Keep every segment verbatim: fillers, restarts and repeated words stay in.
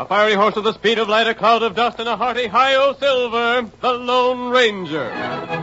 fiery horse with the speed of light, a cloud of dust, and a hearty hi-yo Silver, the Lone Ranger.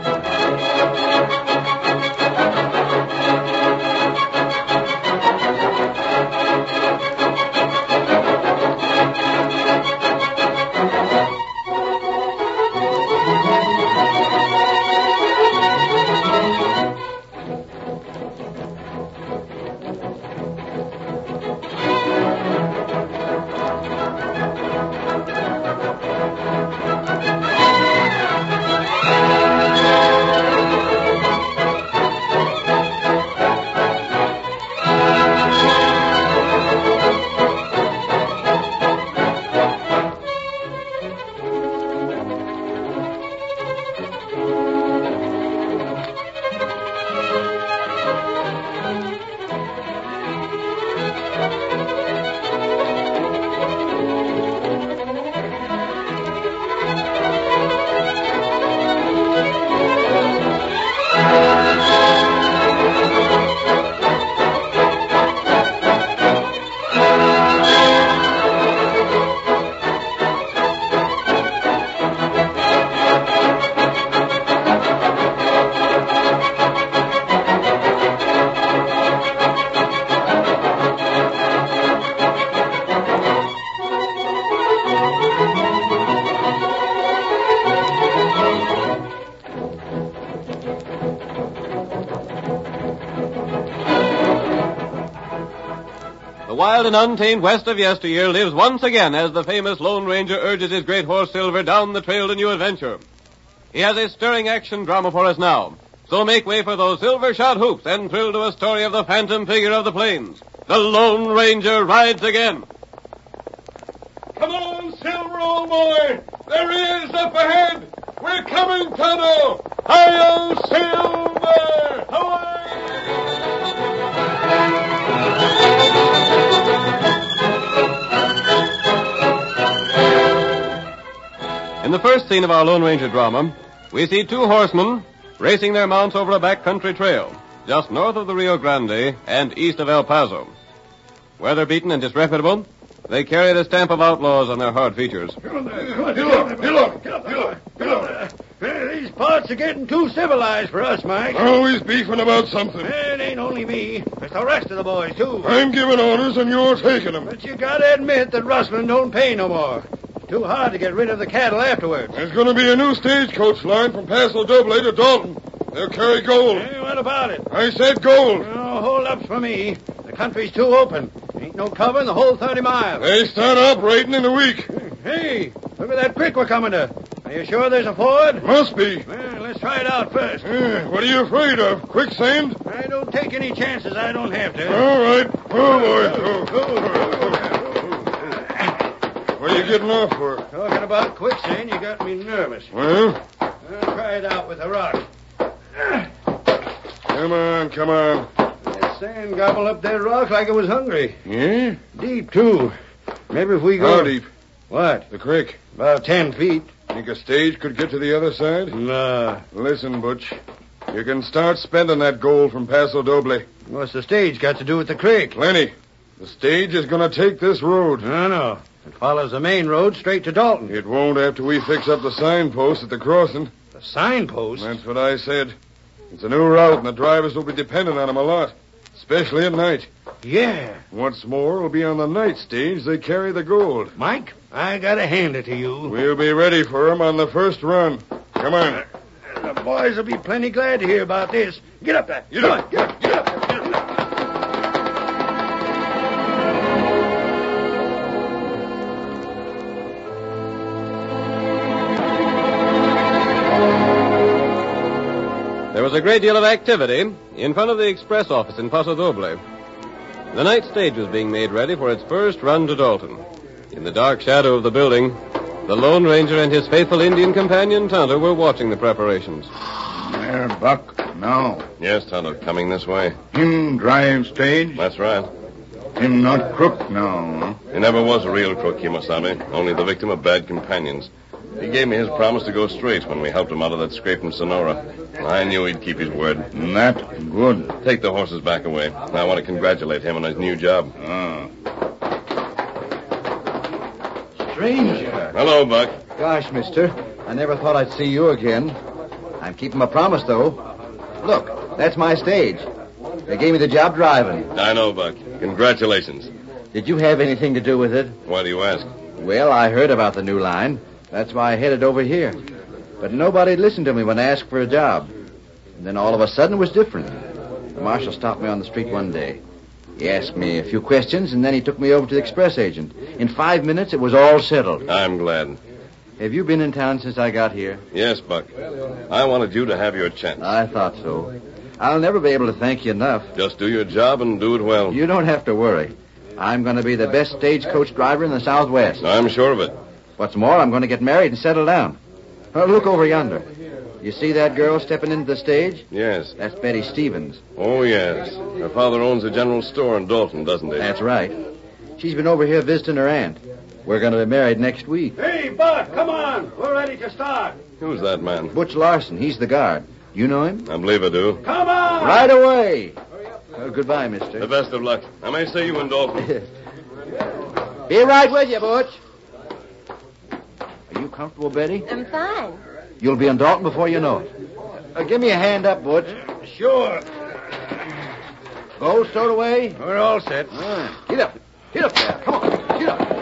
Wild and untamed west of yesteryear lives once again as the famous Lone Ranger urges his great horse Silver down the trail to new adventure. He has a stirring action drama for us now. So make way for those silver-shod hoops and thrill to a story of the phantom figure of the plains. The Lone Ranger rides again. Come on, Silver, old boy. There he is up ahead. We're coming, Tonto. Hi-yo, Silver. Away! In the first scene of our Lone Ranger drama, we see two horsemen racing their mounts over a backcountry trail, just north of the Rio Grande and east of El Paso. Weather-beaten and disreputable, they carry the stamp of outlaws on their hard features. Get up there. Get up, get up, get up, get up, get up. Uh, these parts are getting too civilized for us, Mike. Always beefing about something. It ain't only me. It's the rest of the boys, too. I'm giving orders and you're taking them. But you gotta admit that rustling don't pay no more. Too hard to get rid of the cattle afterwards. There's going to be a new stagecoach line from Paso Doble to Dalton. They'll carry gold. Hey, what about it? I said gold. No hold-ups for me. The country's too open. Ain't no cover in the whole thirty miles. They start operating in a week. Hey, look at that creek we're coming to. Are you sure there's a ford? Must be. Well, let's try it out first. Uh, what are you afraid of? Quicksand? I don't take any chances I don't have to. All right. Oh, boy. Oh, oh, oh. What are you getting off for? Talking about quicksand, you got me nervous. Well? I'll try it out with a rock. Come on, come on. That sand gobbled up that rock like it was hungry. Yeah? Deep, too. Maybe if we go... How deep? What? The creek. About ten feet. Think a stage could get to the other side? Nah. Listen, Butch. You can start spending that gold from Paso Doble. What's the stage got to do with the creek? Plenty. The stage is going to take this road. No, no. It follows the main road straight to Dalton. It won't after we fix up the signpost at the crossing. The signpost? That's what I said. It's a new route, and the drivers will be dependent on them a lot, especially at night. Yeah. What's more, it'll be on the night stage they carry the gold. Mike, I gotta hand it to you. We'll be ready for 'em on the first run. Come on. The boys will be plenty glad to hear about this. Get up there. Get Come up. on, get up, get up, get up. There was a great deal of activity in front of the express office in Paso Doble. The night stage was being made ready for its first run to Dalton. In the dark shadow of the building, the Lone Ranger and his faithful Indian companion, Tonto, were watching the preparations. There, Buck. Now. Yes, Tonto, coming this way. Him drive stage? That's right. Him not crook now, huh? He never was a real crook, Kimasabi, only the victim of bad companions. He gave me his promise to go straight when we helped him out of that scrape in Sonora. I knew he'd keep his word. That good. Take the horses back away. I want to congratulate him on his new job. Ah. stranger. Hello, Buck. Gosh, mister, I never thought I'd see you again. I'm keeping my promise, though. Look, that's my stage. They gave me the job driving. I know, Buck. Congratulations. Did you have anything to do with it? Why do you ask? Well, I heard about the new line. That's why I headed over here. But nobody listened to me when I asked for a job. And then all of a sudden it was different. The marshal stopped me on the street one day. He asked me a few questions, and then he took me over to the express agent. In five minutes, it was all settled. I'm glad. Have you been in town since I got here? Yes, Buck. I wanted you to have your chance. I thought so. I'll never be able to thank you enough. Just do your job and do it well. You don't have to worry. I'm going to be the best stagecoach driver in the Southwest. I'm sure of it. What's more, I'm going to get married and settle down. Oh, look over yonder. You see that girl stepping into the stage? Yes. That's Betty Stevens. Oh, yes. Her father owns a general store in Dalton, doesn't he? That's right. She's been over here visiting her aunt. We're going to be married next week. Hey, Buck, come on. We're ready to start. Who's that man? Butch Larson. He's the guard. You know him? I believe I do. Come on. Right away. Well, goodbye, mister. The best of luck. I may see you in Dalton. Be right with you, Butch. Are you comfortable, Betty? I'm fine. You'll be in Dalton before you know it. Uh, give me a hand up, Butch. Sure. Go stowed away? We're all set. Uh, get up. Get up there. Come on. Get up.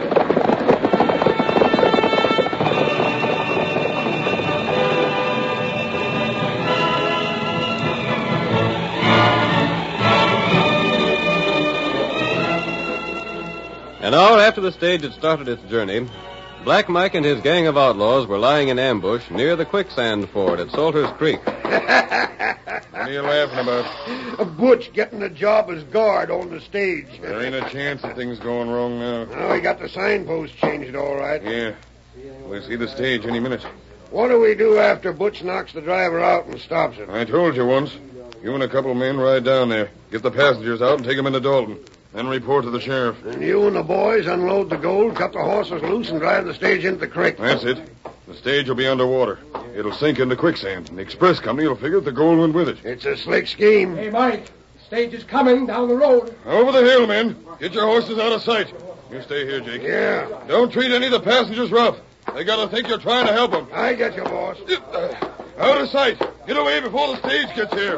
An hour after the stage had started its journey, Black Mike and his gang of outlaws were lying in ambush near the quicksand ford at Salters Creek. What are you laughing about? A Butch getting a job as guard on the stage. There ain't a chance of things going wrong now. Oh, he got the signpost changed all right. Yeah. We'll see the stage any minute. What do we do after Butch knocks the driver out and stops it? I told you once. You and a couple of men ride down there. Get the passengers out and take them into Dalton. Then report to the sheriff. And you and the boys unload the gold, cut the horses loose, and drive the stage into the creek. That's it. The stage will be underwater. It'll sink into quicksand, and the express company will figure the gold went with it. It's a slick scheme. Hey, Mike, the stage is coming down the road. Over the hill, men. Get your horses out of sight. You stay here, Jake. Yeah. Don't treat any of the passengers rough. They gotta think you're trying to help them. I get you, boss. Uh, out of sight. Get away before the stage gets here.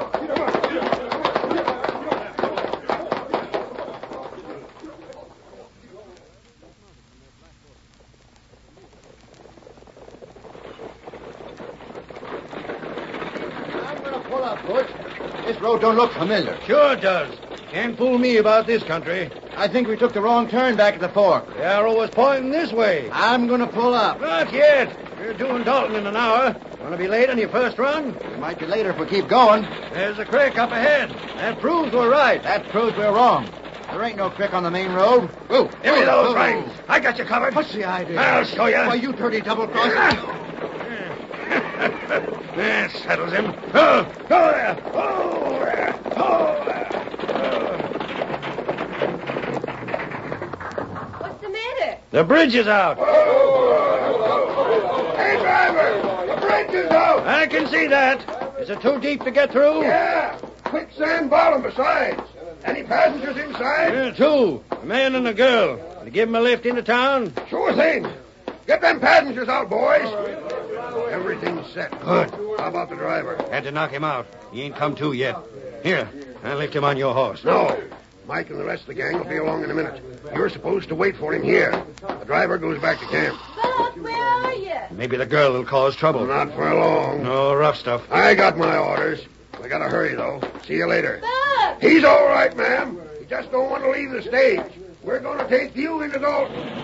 This road don't look familiar. Sure it does. Can't fool me about this country. I think we took the wrong turn back at the fork. The arrow was pointing this way. I'm going to pull up. Not yet. You're doing Dalton in an hour. Want to be late on your first run? It might be later if we keep going. There's a creek up ahead. That proves we're right. That proves we're wrong. There ain't no creek on the main road. Whoa. Give me those Whoa. reins. I got you covered. What's the idea? I'll show you. Why, you dirty double-crosser. That settles him. Oh, go there. Oh, there. Oh, there. What's the matter? The bridge is out. Hey, driver. The bridge is out. I can see that. Is it too deep to get through? Yeah. Quicksand bottom besides. Any passengers inside? Yeah, two. A man and a girl. To give them a lift into town? Sure thing. Get them passengers out, boys. Everything's set. Good. How about the driver? Had to knock him out. He ain't come to yet. Here, I'll lift him on your horse. No. Mike and the rest of the gang will be along in a minute. You're supposed to wait for him here. The driver goes back to camp. Buck, where are you? Maybe the girl will cause trouble. Not for long. No rough stuff. I got my orders. We gotta hurry, though. See you later. Buck! He's all right, ma'am. He just don't want to leave the stage. We're going to take you into Dalton.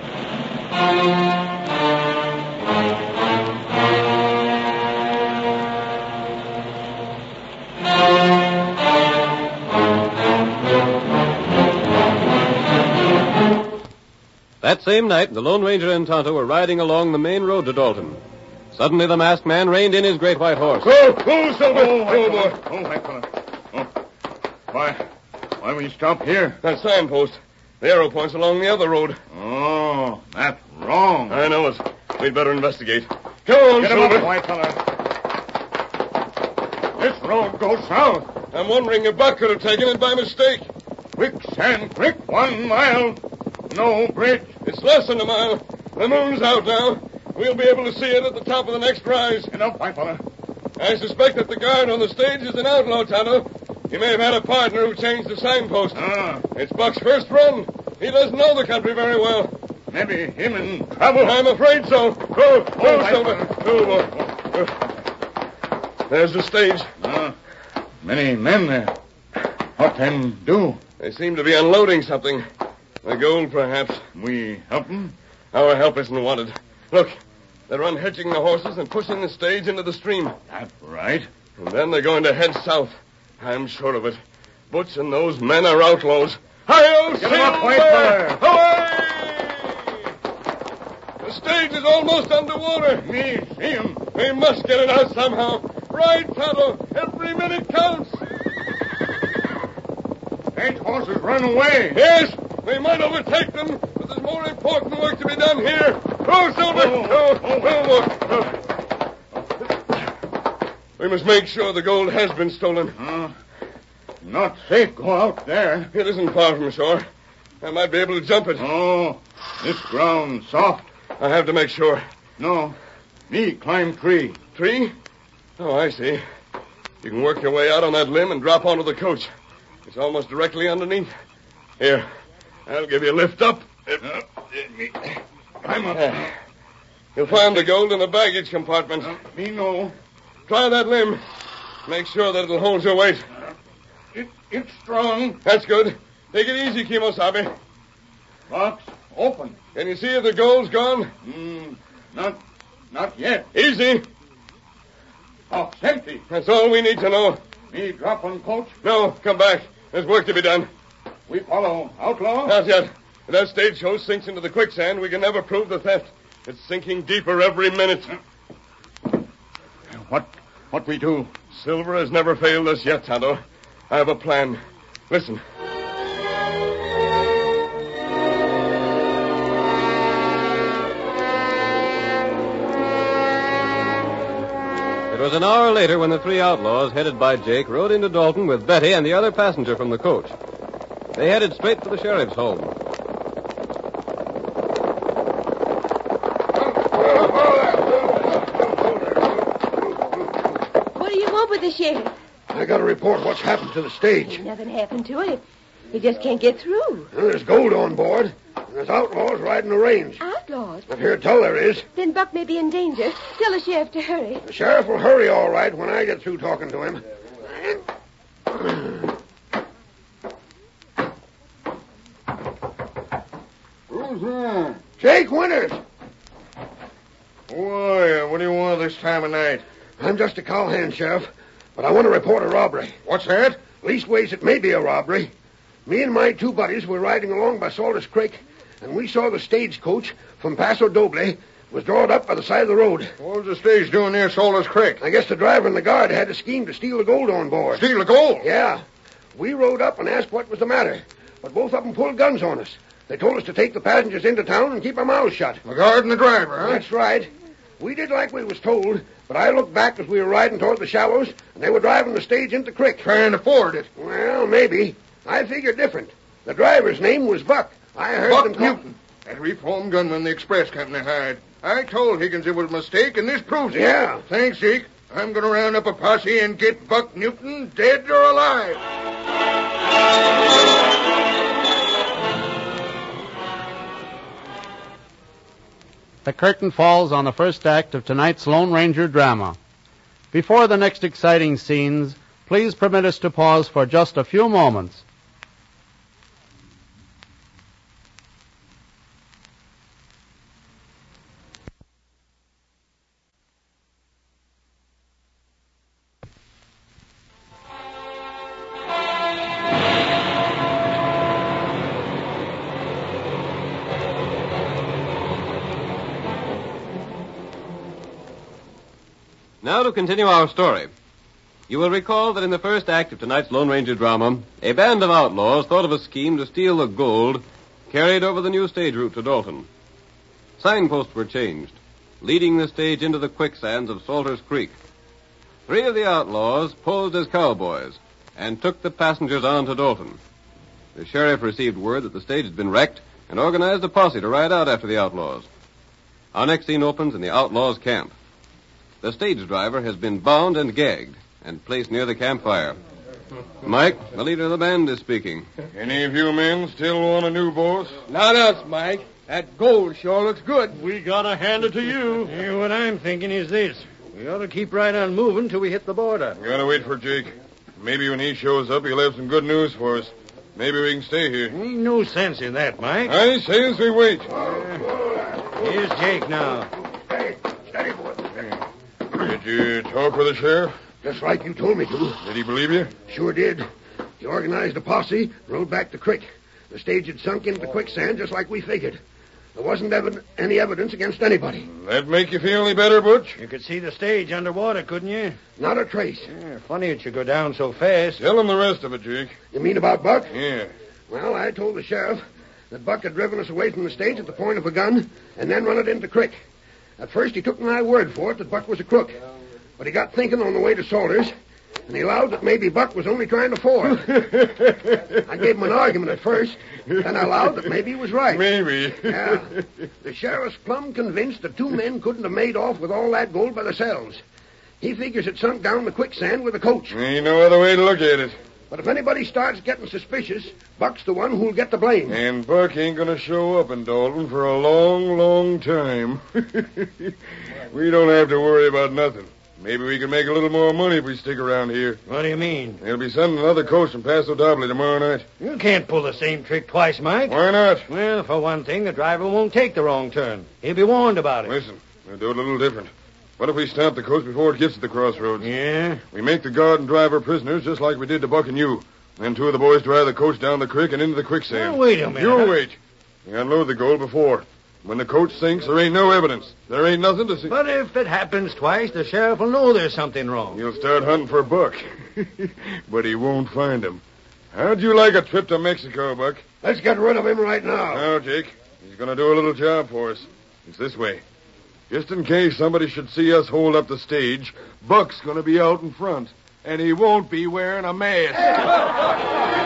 That same night, the Lone Ranger and Tonto were riding along the main road to Dalton. Suddenly, the masked man reined in his great white horse. Go, go, Silver. Oh, go, boy. Oh, white fella. Oh. Why? Why will you stop here? That signpost. The arrow points along the other road. Oh, that's wrong. I know it. We'd better investigate. Come on, Get him Silver. up, white fella. This road goes south. I'm wondering if Buck could have taken it by mistake. Quicksand Creek, one mile. No bridge. It's less than a mile. The moon's out now. We'll be able to see it at the top of the next rise. Enough, my fella. I suspect that the guard on the stage is an outlaw, Tonto. He may have had a partner who changed the signpost. Ah. It's Buck's first run. He doesn't know the country very well. Maybe him in trouble. I'm afraid so. Go, Oh, go, my Silver. fella. Go, boy. There's the stage. Ah. Many men there. What then do? They seem to be unloading something. The gold, perhaps. We help them? Our help isn't wanted. Look, they're unhitching the horses and pushing the stage into the stream. That's right. And then they're going to head south. I'm sure of it. Butch and those men are outlaws. Hi-yo, Get 'em up, Silver! white fella. Away! The stage is almost underwater. Me see him. We must get it out somehow. Right, Tonto. Every minute counts. Stage horses run away. Yes, we might overtake them, but there's more important work to be done here. Go, Silver! Oh, Go, oh, go, go. We must make sure the gold has been stolen. Uh, not safe go out there. It isn't far from shore. I might be able to jump it. Oh, this ground soft. I have to make sure. No, me climb tree. Tree? Oh, I see. You can work your way out on that limb and drop onto the coach. It's almost directly underneath. Here, I'll give you a lift up. Uh, me, climb up. Uh, You'll find the gold in the baggage compartment. Uh, me no. Try that limb. Make sure that it'll hold your weight. Uh, it, it's strong. That's good. Take it easy, Kimosabe. Box open. Can you see if the gold's gone? Mm, not, not yet. Easy. Box empty. That's all we need to know. Me drop on coach. No, come back. There's work to be done. We follow outlaw. Not yet. If that stagecoach sinks into the quicksand, we can never prove the theft. It's sinking deeper every minute. What, what we do? Silver has never failed us yet, Tonto. I have a plan. Listen. It was an hour later when the three outlaws, headed by Jake, rode into Dalton with Betty and the other passenger from the coach. They headed straight for the sheriff's home. What do you want with the sheriff? I got to report what's happened to the stage. Nothing happened to it. He just can't get through. Well, there's gold on board, and there's outlaws riding the range. Outlaws? I've heard tell there is. Then Buck may be in danger. Tell the sheriff to hurry. The sheriff will hurry all right when I get through talking to him. Who's that? Jake Winters. Boy, what do you want this time of night? I'm just a cowhand, Sheriff, but I want to report a robbery. What's that? Leastways, it may be a robbery. Me and my two buddies were riding along by Salters Creek, and we saw the stagecoach from Paso Doble was drawn up by the side of the road. What was the stage doing near Salters Creek? I guess the driver and the guard had a scheme to steal the gold on board. Steal the gold? Yeah. We rode up and asked what was the matter, but both of them pulled guns on us. They told us to take the passengers into town and keep our mouths shut. The guard and the driver, huh? That's right. We did like we was told, but I looked back as we were riding toward the shallows, and they were driving the stage into the creek. Trying to ford it. Well, maybe. I figured different. The driver's name was Buck. I heard Buck them call- Newton. That reformed gunman the express company hired. I told Higgins it was a mistake, and this proves it. Yeah. Thanks, Zeke. I'm going to round up a posse and get Buck Newton dead or alive. The curtain falls on the first act of tonight's Lone Ranger drama. Before the next exciting scenes, please permit us to pause for just a few moments. Now to continue our story. You will recall that in the first act of tonight's Lone Ranger drama, a band of outlaws thought of a scheme to steal the gold carried over the new stage route to Dalton. Signposts were changed, leading the stage into the quicksands of Salters Creek. Three of the outlaws posed as cowboys and took the passengers on to Dalton. The sheriff received word that the stage had been wrecked and organized a posse to ride out after the outlaws. Our next scene opens in the outlaws' camp. The stage driver has been bound and gagged and placed near the campfire. Mike, the leader of the band, is speaking. Any of you men still want a new boss? Not us, Mike. That gold sure looks good. We gotta hand it to you. Yeah, what I'm thinking is this. We ought to keep right on moving till we hit the border. We gotta wait for Jake. Maybe when he shows up, he'll have some good news for us. Maybe we can stay here. Ain't no sense in that, Mike. I say as we wait. Uh, here's Jake now. Hey, steady, boy. Did you talk with the sheriff? Just like you told me to. Did he believe you? Sure did. He organized a posse, rode back the creek. The stage had sunk into the quicksand just like we figured. There wasn't ev- any evidence against anybody. That make you feel any better, Butch? You could see the stage underwater, couldn't you? Not a trace. Yeah, funny it should go down so fast. Tell him the rest of it, Jake. You mean about Buck? Yeah. Well, I told the sheriff that Buck had driven us away from the stage at the point of a gun and then run it into the creek. At first, he took my word for it that Buck was a crook. But he got thinking on the way to Salters, and he allowed that maybe Buck was only trying to fool. I gave him an argument at first, then I allowed that maybe he was right. Maybe. Yeah. The sheriff's plumb convinced that two men couldn't have made off with all that gold by themselves. He figures it sunk down the quicksand with the coach. Ain't no other way to look at it. But if anybody starts getting suspicious, Buck's the one who'll get the blame. And Buck ain't gonna show up in Dalton for a long, long time. We don't have to worry about nothing. Maybe we can make a little more money if we stick around here. What do you mean? They'll be sending another coach from Paso Doble tomorrow night. You can't pull the same trick twice, Mike. Why not? Well, for one thing, the driver won't take the wrong turn. He'll be warned about it. Listen, we'll do it a little different. What if we stop the coach before it gets to the crossroads? Yeah? We make the guard and driver prisoners just like we did to Buck and you. Then two of the boys drive the coach down the creek and into the quicksand. Well, wait a minute. You wait. We unload the gold before. When the coach sinks, there ain't no evidence. There ain't nothing to see. But if it happens twice, the sheriff will know there's something wrong. He'll start hunting for Buck. But he won't find him. How'd you like a trip to Mexico, Buck? Let's get rid of him right now. No, Jake. He's going to do a little job for us. It's this way. Just in case somebody should see us hold up the stage, Buck's going to be out in front. And he won't be wearing a mask.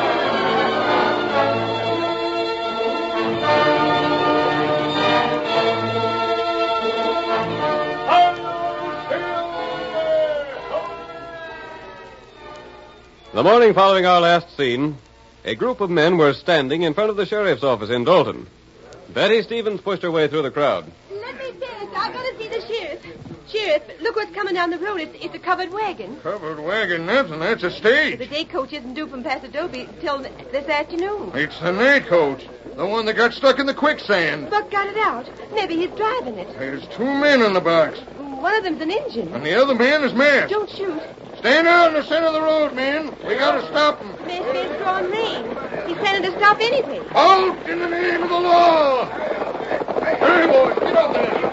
The morning following our last scene, a group of men were standing in front of the sheriff's office in Dalton. Betty Stevens pushed her way through the crowd. Let me finish. I gotta see the sheriff. Sheriff, look what's coming down the road. It's, it's a covered wagon. Covered wagon, nothing. That's a stage. The day coach isn't due from Paso Doble till this afternoon. It's the night coach. The one that got stuck in the quicksand. Buck got it out. Maybe he's driving it. There's two men in the box. One of them's an engine. And the other man is masked. Don't shoot. Stand out in the center of the road, men. We gotta stop him. Maybe it's drawing rain. He's planning to stop anyway. Halt in the name of the law. Hurry, boys. Get up there.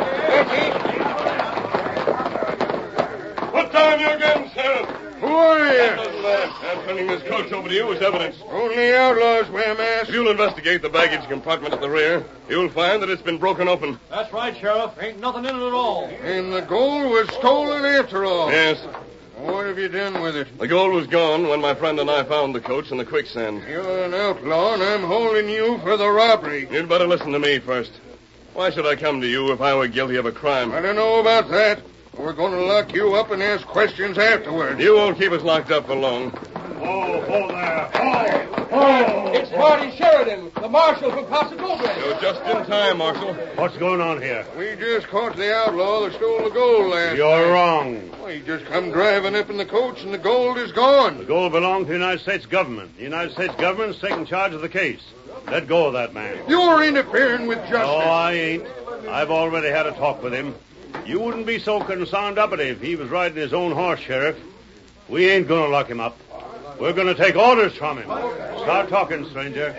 Put down your gun, Sheriff. Who are you? That doesn't matter. I'm turning this coach over to you as evidence. Only outlaws wear masks. If you'll investigate the baggage compartment at the rear, you'll find that it's been broken open. That's right, Sheriff. Ain't nothing in it at all. And the gold was stolen after all. Yes. What have you done with it? The gold was gone when my friend and I found the coach in the quicksand. You're an outlaw, and I'm holding you for the robbery. You'd better listen to me first. Why should I come to you if I were guilty of a crime? I don't know about that. We're going to lock you up and ask questions afterwards. You won't keep us locked up for long. Oh, hold there. Oh, oh. It's Marty Sheridan, the marshal from Paso Doble. You're just in time, Marshal. What's going on here? We just caught the outlaw that stole the gold last You're night. wrong. Well, he just come driving up in the coach, and the gold is gone. The gold belonged to the United States government. The United States government's taking charge of the case. Let go of that man. You're interfering with justice. No, I ain't. I've already had a talk with him. You wouldn't be so concerned up at it if he was riding his own horse, Sheriff. We ain't going to lock him up. We're going to take orders from him. Start talking, stranger.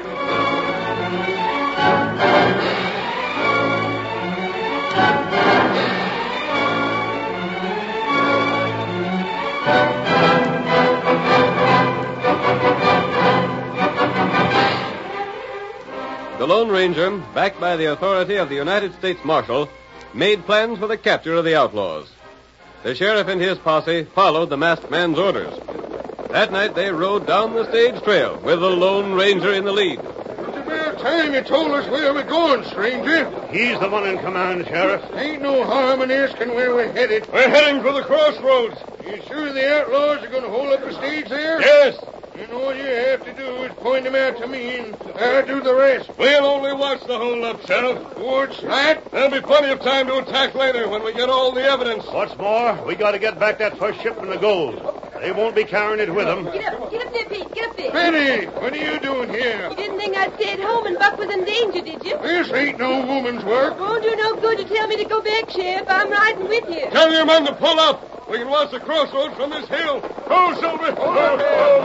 The Lone Ranger, backed by the authority of the United States Marshal, made plans for the capture of the outlaws. The sheriff and his posse followed the masked man's orders. That night they rode down the stage trail with the Lone Ranger in the lead. Put your belt time you told us where we're going, stranger. He's the one in command, Sheriff. Ain't no harm in asking where we're headed. We're heading for the crossroads. You sure the outlaws are going to hold up the stage there? Yes. And all you have to do is point them out to me, and I'll do the rest. We'll only watch the hold-up, Sheriff. What's that? There'll be plenty of time to attack later when we get all the evidence. What's more, we got to get back that first shipment of gold. They won't be carrying it with them. Get up, get up there, Pete, get up there. Betty, what are you doing here? You didn't think I'd stay at home and Buck was in danger, did you? This ain't no woman's work. Won't do no good to tell me to go back, Sheriff. I'm riding with you. Tell your men to pull up. We can watch the crossroads from this hill. Go, Silver. Hold on.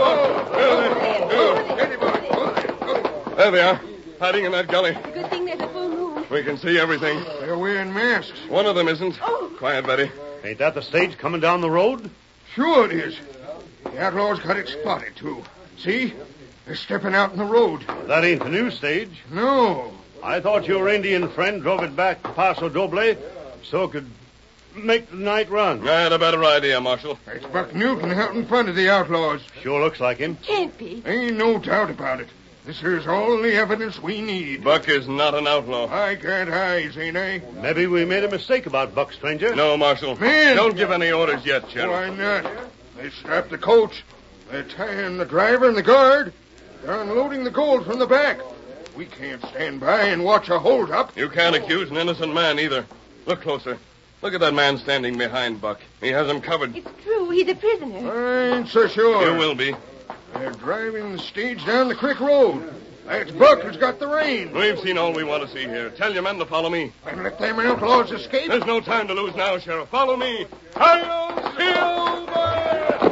There they are, hiding in that gully. Good thing there's a full moon. We can see everything. They're wearing masks. One of them isn't. Oh. Quiet, Betty. Ain't that the stage coming down the road? Sure it is. The outlaws got it spotted, too. See? They're stepping out in the road. That ain't the new stage. No. I thought your Indian friend drove it back to Paso Doble so it could make the night run. I had a better idea, Marshal. That's Buck Newton out in front of the outlaws. Sure looks like him. Can't be. Ain't no doubt about it. This here's all the evidence we need. Buck is not an outlaw. I got eyes, ain't I? Maybe we made a mistake about Buck, stranger. No, Marshal. Man. Don't give any orders yet, Sheriff. Why not? They strapped the coach. They're tying the driver and the guard. They're unloading the gold from the back. We can't stand by and watch a hold-up. You can't accuse an innocent man either. Look closer. Look at that man standing behind Buck. He has him covered. It's true. He's a prisoner. I ain't so sure. You will be. They're driving the stage down the creek road. That's Buck who's got the reins. We've seen all we want to see here. Tell your men to follow me. And let them outlaws escape. There's no time to lose now, Sheriff. Follow me. Hi-yo, Silver!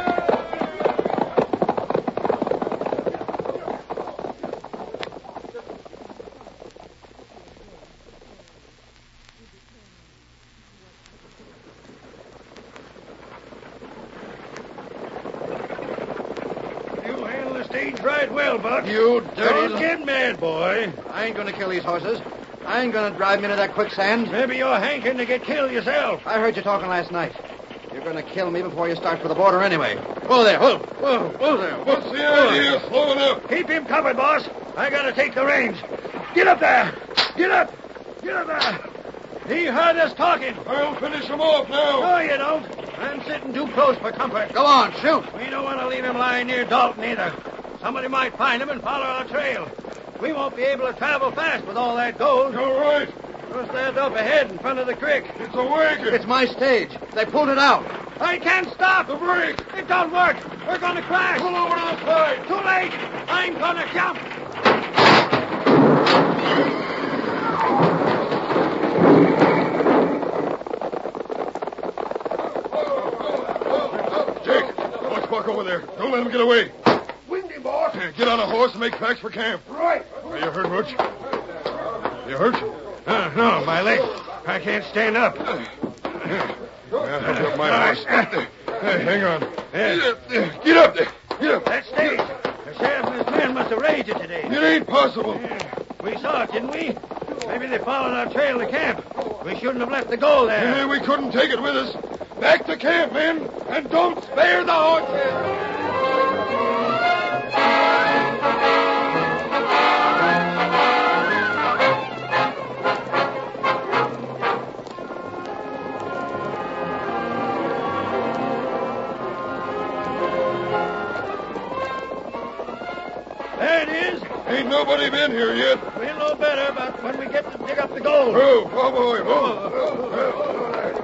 Right well, Buck. You dirty... Don't get mad, boy. I ain't gonna kill these horses. I ain't gonna drive them into that quicksand. Maybe you're hankering to get killed yourself. I heard you talking last night. You're gonna kill me before you start for the border anyway. Whoa there, whoa, whoa, whoa there. What's the idea? Slow enough. Keep him covered, boss. I gotta take the reins. Get up there. Get up. Get up there. He heard us talking. I'll finish him off now. No, you don't. I'm sitting too close for comfort. Go on, shoot. We don't want to leave him lying near Dalton either. Somebody might find him and follow our trail. We won't be able to travel fast with all that gold. You're right. Just stands up ahead in front of the creek. It's a wagon. It's my stage. They pulled it out. I can't stop. The brake. It don't work. We're going to crash. Pull over to the side. Too late. I'm going to jump. Jake, watch Buck over there. Don't let him get away. Windy, boss. Get on a horse and make tracks for camp. Right. Are you hurt, Butch? You hurt? Uh, no, my leg. I can't stand up. Yeah, I'll help my horse. Hey, hang on. Get up there. Get up. That stage. The sheriff and his men must have raised it today. It ain't possible. Yeah. We saw it, didn't we? Maybe they followed our trail to camp. We shouldn't have left the gold there. Yeah, we couldn't take it with us. Back to camp, men, and don't spare the horses. There it is. Ain't nobody been here yet. We'll know better about when we get to dig up the gold. Oh, oh, boy, oh.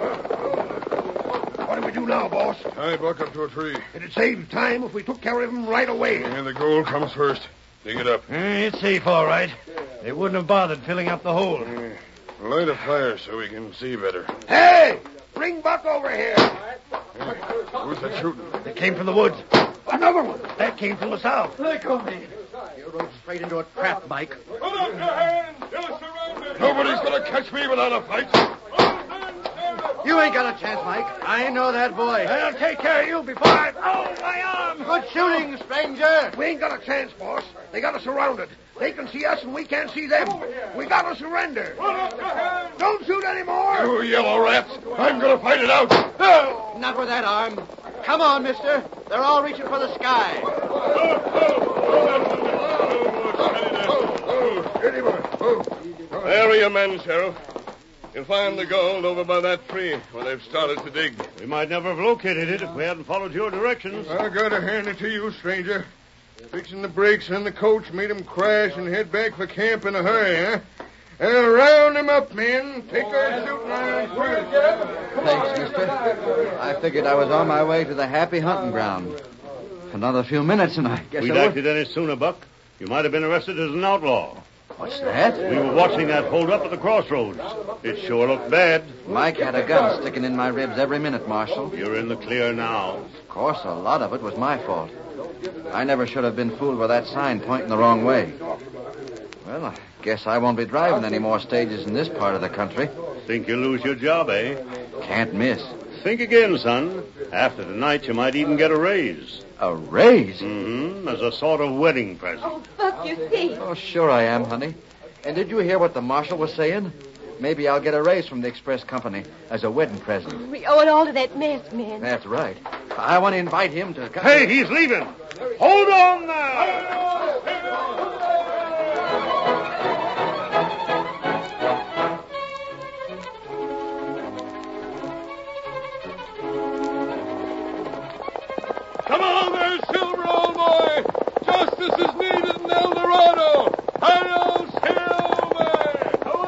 What do we do now, boss? Tie Buck up to a tree. It'd save time if we took care of him right away. And the gold comes first. Dig it up. Uh, it's safe, all right. They wouldn't have bothered filling up the hole. Yeah. Light a fire so we can see better. Hey! Bring Buck over here. Yeah. Who's that shooting? It came from the woods. Another one. That came from the south. Let go of me. You rode straight into a trap, Mike. Put up your hands. You're surrounded. Nobody's going to catch me without a fight. You ain't got a chance, Mike. I know that boy. I'll take care of you before I... Oh, my arm! Good shooting, stranger. We ain't got a chance, boss. They got us surrounded. They can see us and we can't see them. We got to surrender. Don't shoot anymore. You yellow rats. I'm going to fight it out. Not with that arm. Come on, mister. They're all reaching for the sky. your men, Sheriff. You'll find the gold over by that tree where they've started to dig. We might never have located it if we hadn't followed your directions. I gotta hand it to you, stranger. Fixing the brakes on the coach made him crash and head back for camp in a hurry, huh? Uh, round him up, men. Take our shooting irons first. Thanks, mister. I figured I was on my way to the happy hunting ground. Another few minutes and I guess We'd I would... acted any sooner, Buck. You might have been arrested as an outlaw. What's that? We were watching that hold-up at the crossroads. It sure looked bad. Mike had a gun sticking in my ribs every minute, Marshal. You're in the clear now. Of course, a lot of it was my fault. I never should have been fooled by that sign pointing the wrong way. Well, I guess I won't be driving any more stages in this part of the country. Think you'll lose your job, eh? Can't miss. Think again, son. After tonight, you might even get a raise. A raise? Mm-hmm. As a sort of wedding present. Oh, Buck, you see. Oh, sure I am, honey. And did you hear what the marshal was saying? Maybe I'll get a raise from the express company as a wedding present. We owe it all to that masked man. That's right. I want to invite him to come. Hey, he's leaving. Hold on now. Come on there, Silver, old boy. Justice is needed in El Dorado. Hi-yo, Silver! Come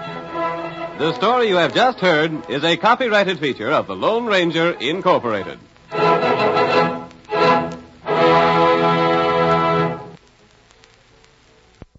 The story you have just heard is a copyrighted feature of the Lone Ranger, Incorporated.